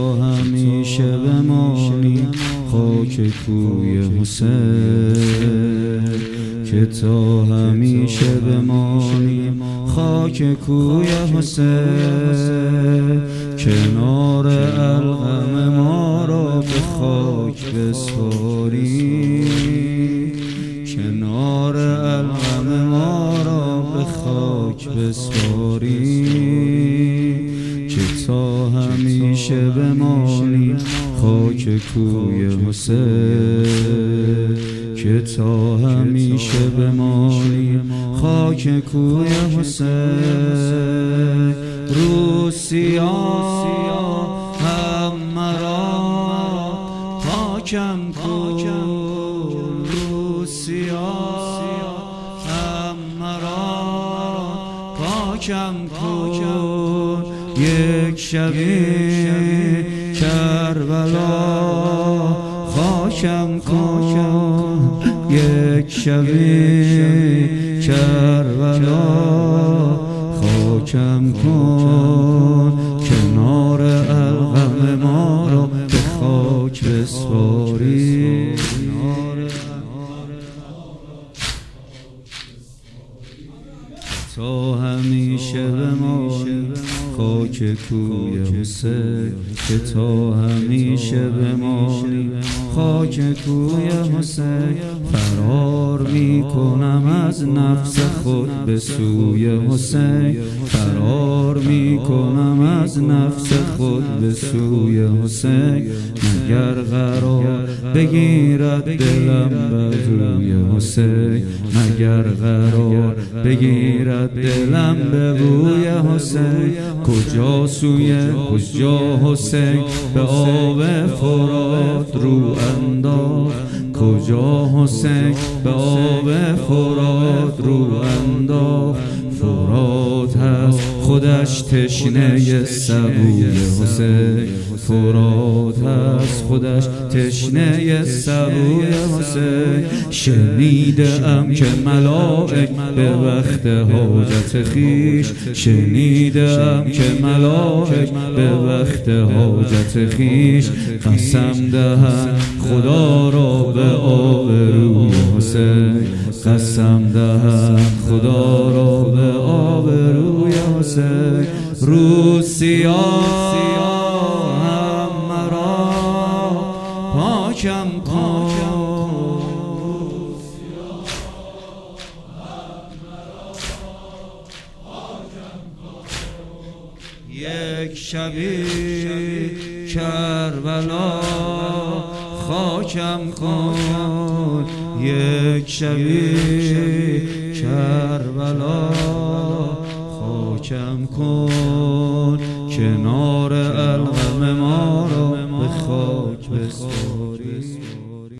همیشه بمانی خاک کوی حسین، که تو همیشه بمانی خاک کوی حسین. کنار الغم ما را به خاک بسپاری، کنار الغم ما را به خاک بسپاری، که تا همیشه بمانی خاک کوی حسین، که تا همیشه بمانی خاک کوی حسین. روسیا هم مرا پاکم کن، روسیا هم مرا پاکم کن. یک شبی کربلا خاکم کن، یک شبی کربلا خاکم کن. کنار الغم ما را به خاک بسپاری، تا همیشه بمانی خاک کوی حسین، که تا همیشه بمانی خاک کوی حسین. فرار می کنم از نفس خود به سوی حسین، فرار می کنم از نفس خود به سوی حسین. مگر قرار بگیرد دلم به روی حسین، مگر قرار بگیرد دلم به روی حسین. کجا سوی کجا حسین به آب فرات رو انداخت، کجا حسین به آب فرات رو انداخت. فرات هست خودش تشنه سبوی حسین، فرات هست خودش تشنه سبوی حسین. شنیدم که ملائک به وقت حاجت خیش، شنیدم که ملائک به وقت حاجت خیش قسم دهند خدا را به آبروی حسین، قسم دهند خدا را به آبروی حسین. روسیا هم مرا پاکم کن، یک شبی کربلا خاکم کن، یک شبی کربلا خاکم کن. کنار الغم ما را به خاک بسپار.